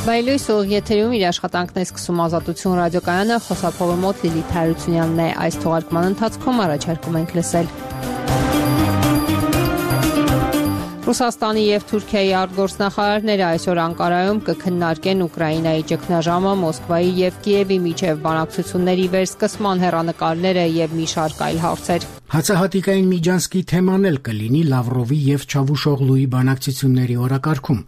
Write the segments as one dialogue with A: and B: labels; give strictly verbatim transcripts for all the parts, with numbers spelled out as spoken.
A: Բայլույս ուղիղ եթերում իր աշխատանքն է սկսում Ազատություն ռադիոկայանը, խոսափողը մոտ Լիլիթ Հարությունյանն է։ Այս թողարկման ընթացքում առաջարկում ենք լսել Ռուսաստանի և Թուրքիայի արտգործնախարարները այսօր Անկարայում կքննարկեն Ուկրաինայի ճգնաժամը, Մոսկվայի և Կիևի միջև բանակցությունների վերսկսման հեռանկարները և մի շարք այլ հարցեր։
B: Հացահատիկային Միջանցքի թեման էլ կլինի Լավրովի և Չավուշօղլուի բանակցությունների օրակարգում։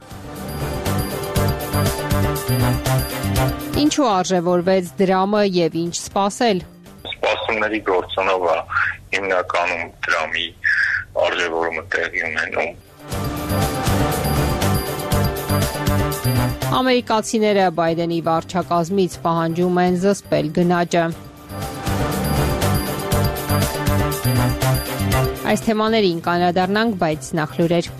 A: Ինչու արժևորվեց դրամը և ինչ սպասել։
C: Սպասումների գործոնով է հիմնականում դրամի արժևորումը տեղի ունենում։
A: Ամերիկացիները Բայդենի վարչակազմից պահանջում են զսպել գնաճը։ Այս թեմաներին կանդրադառնանք, բայց նախ լուրեր։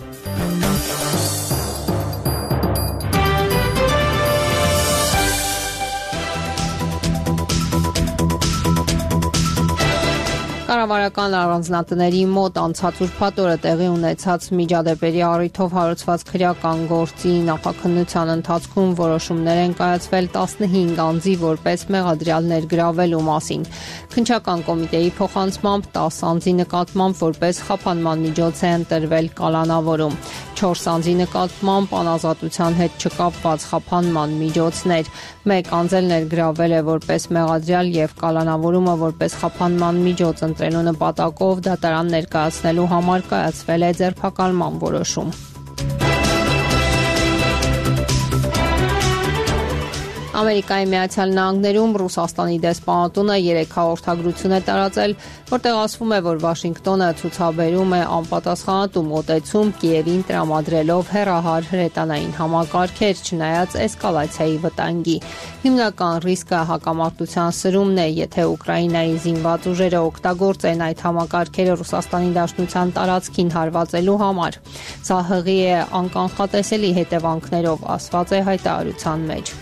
A: Կառավարական առանձնատների մոտ անցած ուրբաթ օրը տեղի ունեցած միջադեպերի առիթով հարուցված քրեական գործի նախաքննության ընթացքում որոշումներ են կայացվել տասնհինգ անձի որպես մեղադրյալ ներգրավելու մասին։ Քննչական կոմիտեի փոխանցմամբ տասը անձի նկատմամբ որպես խափանման միջոց է ընտրվել կալանավորում։ չորս անձի նկատմամբ անազատության հետ չկապված խափանման միջոցներ։ Մեկ անձ էլ ներգրավել է որպես մեղադրյալ և կալանավորումը որպես խափանման միջոց ընտրելու նպատակով դատարան ներկայացնելու համար կայացվել է ձերբակալման որոշում։ Ամերիկայի Միացյալ Նահանգներում Ռուսաստանի դեսպանատունը երեք հաղորդագրություն է տարածել, որտեղ ասվում է, որ Վաշինգտոնը ցուցաբերում է անպատասխանատու մոտեցում Կիևին տրամադրելով հեռահար հրետանային համակարգեր, չնայած էսկալացիայի վտանգի։ Հիմնական ռիսկը հակամարտության սրումն է, եթե Ուկրաինայի զինված ուժերը օգտագործեն այդ համակարգերը Ռուսաստանի Դաշնության տարածքին հարվածելու համար։ Սա հղի է անկանխատեսելի հետևանքներով, ասված է հայտարարության մեջ։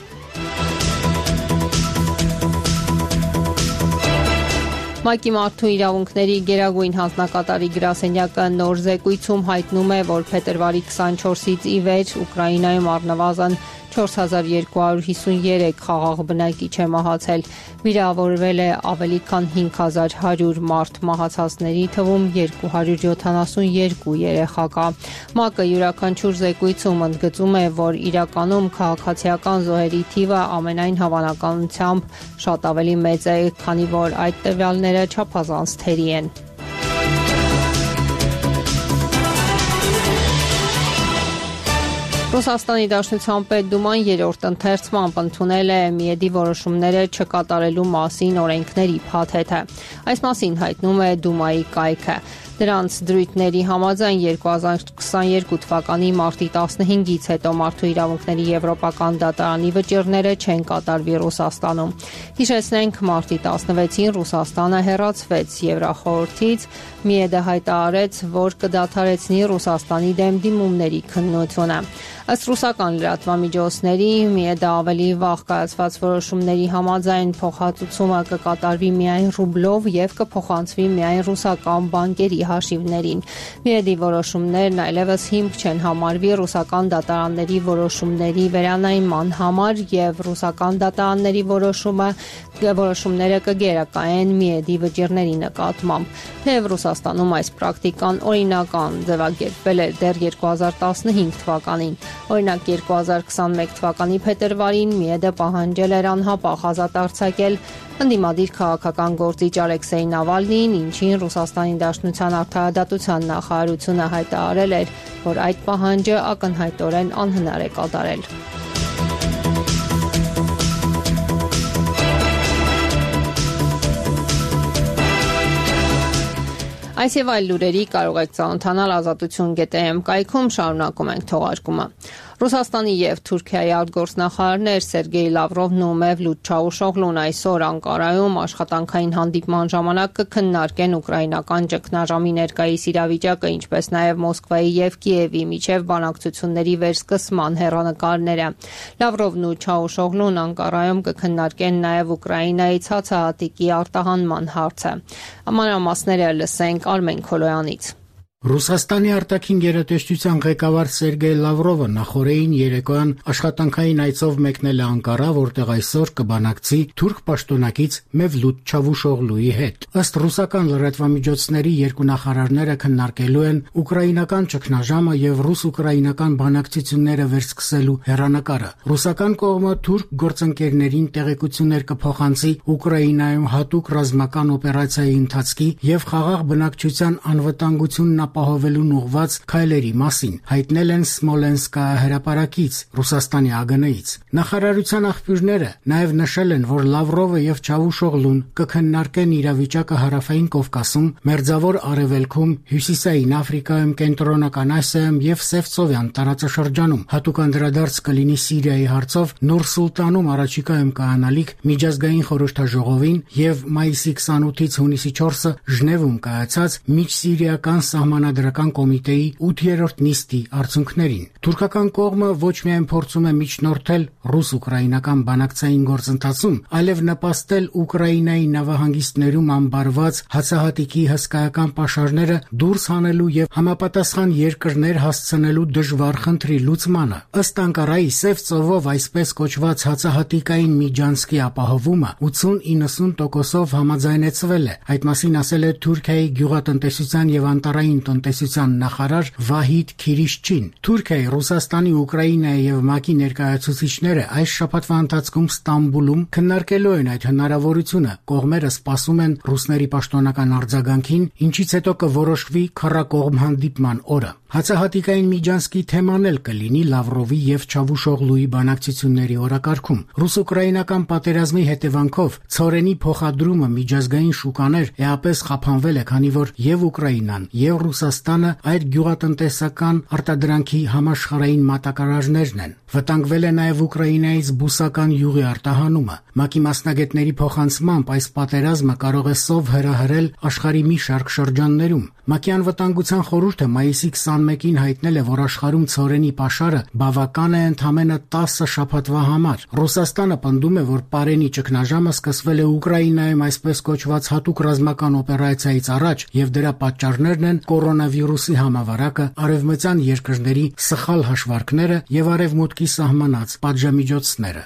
A: ՄԱԿ-ի մարդու իրավունքների գերագույն հանձնակատարի գրասենյակը նոր զեկույցում հայտնում է, որ փետրվարի քսանչորսից ի վեր Ուկրաինայում առնվազն չորս հազար երկու հարյուր հիսուներեք խաղաղ բնակիչ է մահացել։ Վիրավորվել է ավելի քան հինգ հազար հարյուր մարդ, մահացածների թվում երկու հարյուր յոթանասունյոթ երեխա կա։ ՄԱԿ-ը յուրաքանչյուր զեկույցում ընդգծում է, որ իրականում քաղաքացիական զոհերի թիվը ամենայն հավանականությամբ շատ ավելի մեծ է, քանի որ այդ տվյալները չափազանց թերի են։ Ռուսաստանի Դաշնության Պետդուման երրորդ ընթերցմամբ ընդունել է Միեդի որոշումները չկատարելու մասին օրենքների փաթեթը։ Այս մասին հայտնում է Դումայի կայքը։ Դրանց դրույթների համաձայն երկու հազար քսաներկու թվականի մարտի տասնհինգից հետո մարդու իրավունքների եվրոպական դատարանի վճիռները չեն կատարվի Ռուսաստանում։ Հիշեցնենք, մարտի տասնվեցին Ռուսաստանը հեռացվեց Եվրախորհրդից, Միեդը հայտարարեց, որ կդադարեցնի Ռուսաստանի դեմ դիմումների քննությունը։ Ըստ ռուսական լրատվամիջոցների, Միեդը ավելի վաղ կայացված որոշումների համաձայն փոխհատուցումը կկատարվի միայն ռուբլով և կփոխանցվի միայն ռուսական բանկերի հաշիվներին։ Միեդի որոշումներն այլևս հիմք չեն համարվի ռուսական դատարանների որոշումների վերանայման համար և ռուսական դատարանների որոշումը որոշումները կգերակայեն Միեդի վճիռների նկատմամբ։ Թեև Ռուսաստանում այս պրակտիկան օրինական ձևակերպվել էր դեռ երկու հազար տասնհինգ թվականին։ Օրինակ երկու հազար քսանմեկ թվականի փետրվարին Միեդը պահանջել էր անհապաղ ազատ արձակել ընդդիմադիր քաղաքական գործիչ Ալեքսեյ Նավալնիին, ինչին Ռուսաստանի Դաշնության արդարադատության նախարարությունը հայտարարել էր, որ այդ պահանջը ակնհայտորեն անհնար է կատարել։ Այս և այլ լուրերի կարող եք ծանոթանալ ազատություն գետ էմ կայքում, շարունակում ենք թողարկումը։ Ռուսաստանի և Թուրքիայի արտգործնախարարներ Սերգեյ Լավրովն ու Մևլութ Չավուշօղլուն այսօր Անկարայում աշխատանքային հանդիպման ժամանակ կքննարկեն ուկրաինական ճգնաժամի ներկայիս իրավիճակը, ինչպես նաև Մոսկվայի և Կիևի միջև բանակցությունների վերսկսման հեռանկարները։ Լավրովն ու Չավուշօղլուն Անկարայում կքննարկեն նաև Ուկրաինայից հացահատիկի արտահանման հարցը։ Մանրամասները լսենք Արմեն Քոլոյանից։
B: Ռուսաստանի արտաքին գերատեսչության ղեկավար Սերգեյ Լավրովը նախորդին երեկոյան աշխատանքային այցով մեկնել է Անկարա, որտեղ այսօր կբանակցի թուրք պաշտոնակից Մևլութ Չավուշօղլուի հետ։ Ըստ ռուսական լրատվամիջոցների երկու նախարարները քննարկելու են ուկրաինական ճգնաժամը եւ ռուս-ուկրաինական բանակցությունները վերսկսելու հեռանկարը։ Ռուսական կողմը թուրք գործընկերներին տեղեկություններ կփոխանցի Ուկրաինայում հատուկ ռազմական օպերացիայի ընթացքի եւ խաղաղ բնակչության անվտանգությունն ապահովելուն ուղղված քայլերի մասին, հայտնել են Սմոլենսկա հրապարակից, Ռուսաստանի ԱԳՆ-ից։ Նախարարության աղբյուրները նաև նշել են, որ Լավրովը եւ Չավուշօղլուն կքննարկեն իրավիճակը Հարավային Կովկասում, Մերձավոր Արևելքում, Հյուսիսային Աֆրիկայում, Կենտրոնական Ասիայում եւ Սևծովյան տարածաշրջանում։ Հատուկ անդրադարձ կլինի Սիրիայի հարցով Նուր Սուլտանում առաջիկայում կայանալիք միջազգային խորհրդաժողովին եւ մայիսի քսանութից հունիսի չորսը Ժնևում կայացած միջսիրիական սահմանադրական կոմիտեի ութերորդ նիստի արդյունքներին։ Թուրքական կողմը ոչ միայն փորձում է միջնորդել ռուս-ուկրաինական բանակցային գործընթացում, այլև նպաստել Ուկրաինայի նավահանգիստներում ամբարված հացահատիկի հսկայական պաշարները դուրս հանելու եւ համապատասխան երկրներ հասցնելու դժվար խնդրի լուծմանը։ Ըստ Անկարայի, Սև ծովով այսպես կոչված հացահատիկային միջանցքի ապահովումը ութսուն-իննսուն տոկոսով համաձայնեցվել է։ Այդ մասին ասել է Թուրքիայի գյուղատնտեսության եւ անտառային տնտեսության նախարար Վահիդ Քիրիշչին։ Թուրքիայի, Ռուսաստանի, Ուկրաինայի եւ ՄԱԿ-ի ներկայացուցիչները այս շաբաթվա ընթացքում Ստամբուլում քննարկելու են այդ հնարավորությունը։ Կողմերը սպասում են ռուսների պաշտոնական արձագանքին, ինչից հետո կորոշվի քառակողմ հանդիպման օրը։ Հացահատիկային միջանցքի թեման էլ կլինի Լավրովի եւ Չավուշօղլուի բանակցությունների օրակարգում։ Ռուս-ուկրաինական պատերազմի հետևանքով ցորենի փոխադրումը միջազգային շուկաներ էապես խափանվել է, քանի որ եւ Ուկրաինան եւ Ռուսաստանը այդ գյուղատնտեսական արտադրանքի համաշխարհային մատակարարներն են։ Վտանգվել է նաեւ Ուկրաինայից բուսական յուղի արտահանումը։ ՄԱԿ-ի մասնագետների փոխանցմամբ այս պատերազմը կարող է սով հրահրել աշխարհի մի շարք շրջաններում։ ՄԱԿ-ի անվտանգության խորհուրդը մայիսի քսանմեկին հայտնել է, որ աշխարհում ցորենի պաշարը բավական է ընդամենը տասը շաբաթվա համար։ Ռուսաստանը պնդում է, որ Պարենի ճգնաժամը սկսվել է Ուկրաինայում այսպես կոչված հատուկ ռազմական օպերացիայից առաջ եւ դրա պատճառներն են կորոնավիրուսի համավարակը, արևմտյան երկրների սխալ հաշվարկները եւ արևմուտքի սահմանած պատժամիջոցները։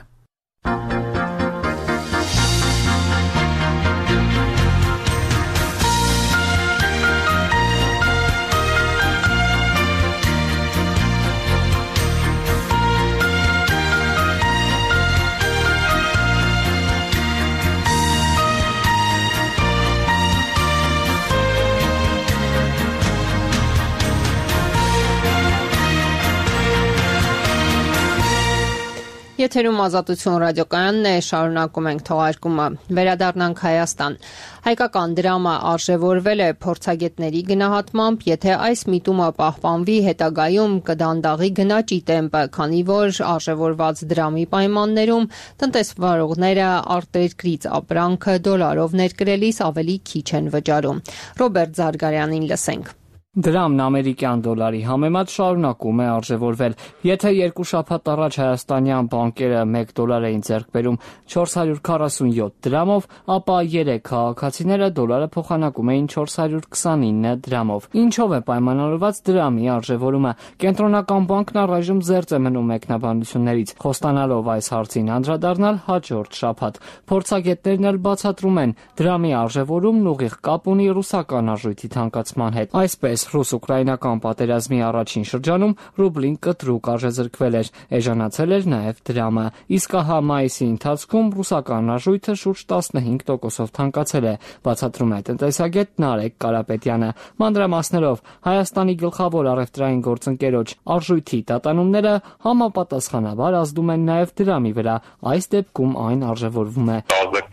A: Եթերում Ազատություն ռադիոկայանն է, շարունակում ենք թողարկումը։ Վերադառնանք Հայաստան։ Հայկական դրամը արժևորվել է փորձագետների գնահատմամբ, եթե այս միտումը պահպանվի, հետագայում կդանդաղի գնաճի տեմպը, քանի որ արժևորված դրամի պայմաններում տնտեսվարողները արտերկրից ապրանքը դոլարով ներկրելիս ավելի քիչ են վճարում։ Ռոբերտ Զարգարյանին լսենք։
D: Դրամն ամերիկյան դոլարի համեմատ շարունակում է արժևորվել։ Եթե երկու շաբաթ առաջ հայաստանյան բանկերը մեկ դոլար էին ձեռք բերում չորս հարյուր քառասունյոթ դրամով, ապա երեք քաղաքացիները դոլարը փոխանակում էին չորս հարյուր քսանինը դրամով։ Ինչով է պայմանավորված դրամի արժևորումը։ Կենտրոնական բանկն առայժմ զերծ է մնում մեկնաբանություններից, խոստանալով այս հարցին անդրադառնալ հաջորդ շաբաթ։ Փորձագետներն էլ բացատրում են, դրամի արժևորումն ուղիղ կապ ունի ռուսական արժույթի թանկացման հետ։ Այսպես ռուս-ուկրաինական պատերազմի առաջին շրջանում ռուբլին կտրուկ արժեզրկվել էր, էժանացել էր նաև դրամը, իսկ ահա մայիսի ընթացքում ռուսական արժույթը շուրջ տասնհինգ տոկոսով թանկացել է, բացատրում է տնտեսագետ Նարեկ Կարապետյանը։ Մանրամասներով Հայաստանի գլխավոր առևտրային գործընկերոջ արժույթի տատանումները համապատասխանաբար ազդում են նաև դրամի վրա, այս դեպքում այն արժևորվում է։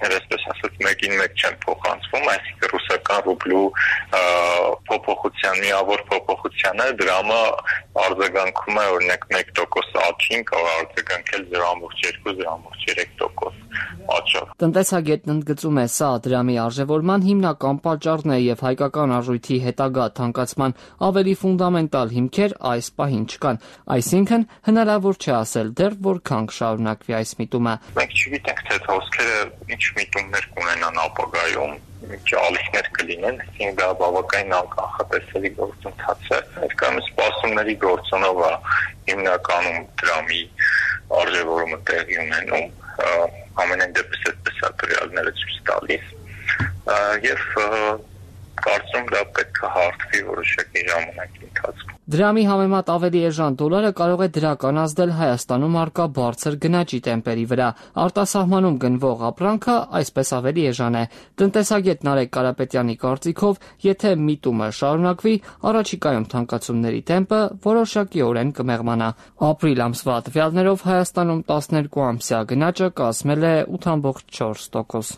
C: Մեկին մեկ չեն փոխանցվում, այսինքն ռուսական ռուբլու փոփոխության միավոր փոփոխությանը դրամը արձագանքում է օրինակ մեկ տոկոս աճին, կարող արձագանքել զրո կόμma երկու - զրո կόμma երեք տոկոս աճով։
D: Տնտեսագետն ընդգծում է, սա դրամի արժևորման հիմնական պատճառն է եւ հայկական արժույթի հետագա թանկացման ավելի ֆունդամենտալ հիմքեր այս պահին չկան, այսինքն հնարավոր չէ ասել դեռ որքան կշարունակվի այս միտումը։
C: Մենք չգիտենք, թե հոսքերը ինչ միտումներ կունենան ապագայում, ալիքներ կլինեն, այսինքն դա բավականին անկանխատեսելի գործընթաց է, ներկայումս սպասումների գործոնով է հիմնականում դրամի արժևորումը տեղի ունենում, ամենայն դեպս այդպես է տվյալները ցույց տալիս, եւ կարծում դա պետք է հարթվի որոշակի ժամանակի ընթացքում։
D: Դրամի համեմատ ավելի էժան դոլարը կարող է դրական ազդել Հայաստանում առկա բարձր գնաճի տեմպերի վրա։ Արտասահմանում գնվող ապրանքը այսպես ավելի էժան է։ Տնտեսագետ Նարեկ Կարապետյանի կարծիքով, եթե միտումը շարունակվի, առաջիկայում թանկացումների տեմպը որոշակիորեն կմեղմանա։ Ապրիլ ամսվա տվյալներով Հայաստանում տասներկու ամսյա գնաճը կազմել է ութ բացի չորս տոկոս։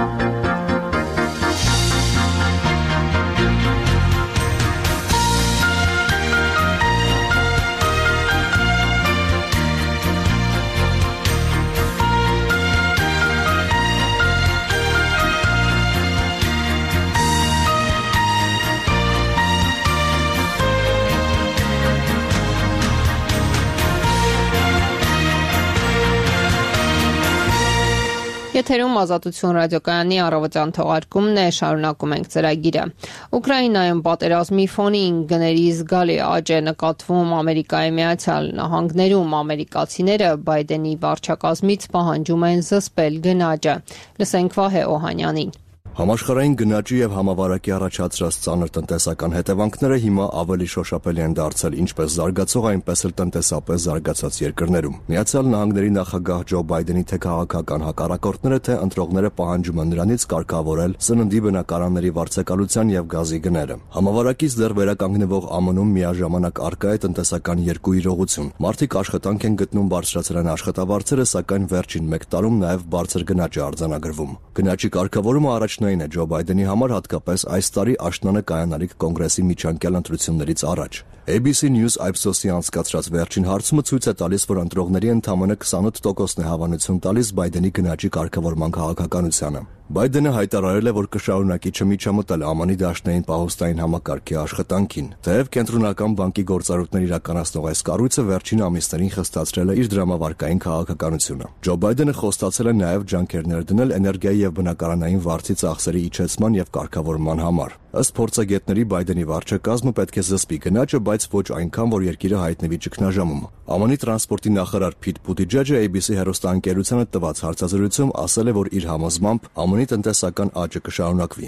A: Եթերում Ազատություն ռադիոկայանի առավոտյան թողարկումն է, շարունակում ենք ծրագիրը։ Ուկրաինայում պատերազմի ֆոնին գների զգալի աճ է նկատվում Ամերիկայի Միացյալ Նահանգներում։ Ամերիկացիները Բայդենի վարչակազմից պահանջում են զսպել գնաճը։ Լսենք Վահե Օհանյանին։
E: Համաշխարհային գնաճի եւ համավարակի առաջացրած ծանր տնտեսական հետևանքները հիմա ավելի շոշափելի են դարձել ինչպես զարգացող, այնպես էլ տնտեսապես զարգացած երկրներում։ Միացյալ Նահանգների նախագահ Ջո Բայդենի թե քաղաքական հակառակորդները, թե ընտրողները պահանջում են նրանից կարգավորել սննդի բնակարանների վարձակալության եւ գազի գները։ Համավարակից դեռ վերականգնվող ԱՄՆ-ում միաժամանակ առկա է տնտեսական երկու իրողություն։ Մարդիկ աշխատանք են գտնում բարձրացրան աշխատավարձերը, սակայն վերջին մեկ տարում նաեւ բարձր գնաճ է արձանագրվում։ Գնաճի կարգավորումը առաջ Այն է Ջո Բայդենի համար հատկապես այս տարի աշնանը կայանալիք կոնգրեսի միջանկյալ ընտրություններից առաջ։ A B C News Ipsos-ի անցկացրած վերջին հարցումը ցույց է տալիս, որ ընտրողների ընդամենը քսանութ տոկոսն է հավանություն տալիս Բայդենի գնաճի կարգավորման քաղաքականությանը։ Բայդենը հայտարարել է, որ կշարունակի չմիջամտել ԱՄՆ-ի դաշնային պահոստային համակարգի աշխատանքին։ Թեև Կենտրոնական բանկի գործառույթներ իրականացնող այս կառույցը վերջին ամիսներին խստացրել է իր դրամավարկային քաղաքականությունը։ Ջո Բայդենը խոստացել է նաև ջանքեր ներդնել էներգիայի եւ բնակարանային վարձի ծախսերի իջեցման եւ կարգավորման համար։ Ըստ փորձագետների Բայդենի վարչակազմը պետք է զսպի գնաճը, բայց ոչ այնքան, որ երկիրը հայտնվի ճգնաժամում։ ԱՄՆ-ի տրանսպորտի նախարար Փիթ Բուտիջեջը A B C հեռուստաընկերությանը տված հարցազրույցում ասել է, որ իր համոզմամբ ԱՄՆ-ի տնտեսական աճը կշարունակվի։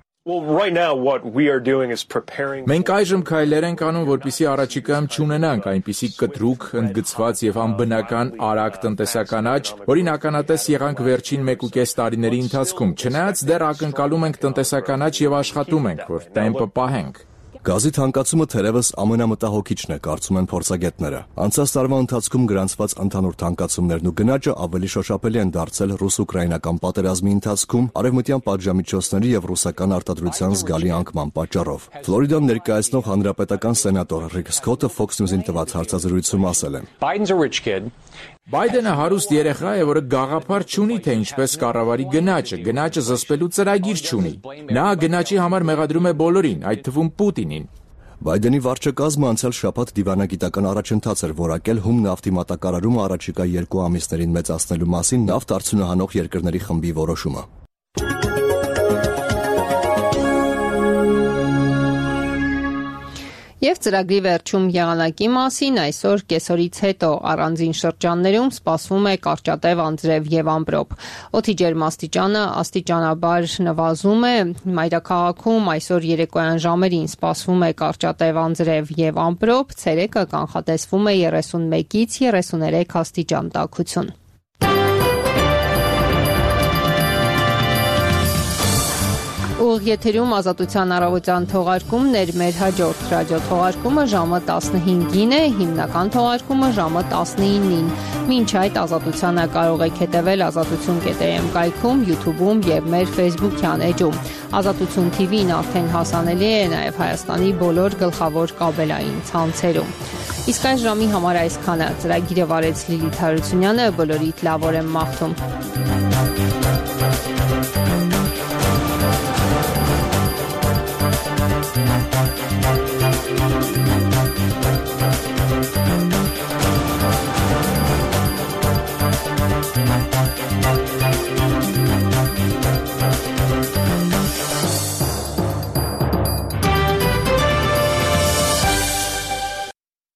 F: Մենք այժմ քայլեր ենք անում, որպեսզի առաջիկայում չունենանք այնպիսի կտրուկ, ընդգծված եւ անբնական արագ տնտեսական աճ, որին ականատես եղանք վերջին մեկ ու կես տարիների ընթացքում։ Չնայած դեռ ակնկալում ենք տնտեսական աճ եւ աշխատում ենք, որ տեմպը պահենք։
E: Գազի թանկացումը թերևս ամենամտահոգիչն է, կարծում են փորձագետները։ Անցած տարվա ընթացքում գրանցված ընդհանուր թանկացումներն ու գնաճը ավելի շոշափելի են դարձել ռուս-ուկրաինական պատերազմի ընթացքում, արևմտյան պատժամիջոցների եւ ռուսական արտադրության զգալի անկման պատճառով։ Ֆլորիդան ներկայացնող հանրապետական սենատոր Ռիկ Սքոթը Fox News-ին տված հարցազրույցում ասել է.
F: Բայդենը հարուստ երեխա է, որը գաղափար չունի, թե ինչպես կառավարի գնաճը, գնաճը զսպելու ծրագիր չունի։ Նա գնաճի համար մեղադրում է բոլորին, այդ թվում Պուտինին։
E: Բայդենի վարչակազմը անցյալ շաբաթ դիվանագիտական առաջընթաց էր որակել հում նավթի մատակարարումը առաջիկա երկու ամիսներին մեծացնելու մասին նավթ արդյունահանող երկրների խմբի որոշումը։
A: Եվ ծրագրի վերջում եղանակի մասին այսօր կեսօրից հետո առանձին շրջաններում սպասվում է կարճատև անձրև եւ ամպրոպ։ Օդի ջերմաստիճանը աստիճանաբար նվազում է։ Մայրաքաղաքում այսօր երեկոյան ժամերին սպասվում է կարճատև անձրև եւ ամպրոպ, ցերեկը կանխատեսվում է երեսունմեկից երեսուներեք աստիճան տաքություն։ Ուղիղ եթերում Ազատության առավոտյան թողարկումն էր, մեր հաջորդ ռադիո թողարկումը ժամը տասնհինգին է, հիմնական թողարկումը ժամը տասնինին։ Մինչ այդ Ազատությանը կարող եք հետևել ազատություն կետ am կայքում, YouTube-ում եւ մեր Facebook-յան էջում։ Ազատություն T V-ն արդեն հասանելի է նաեւ Հայաստանի բոլոր գլխավոր կաբելային ցանցերում։ Իսկ այս ժամի համար այսքանը։ Ծրագիրը վարեց Լիլիթ Հարությունյանը, բոլորիդ լավ օր եմ մաղթում։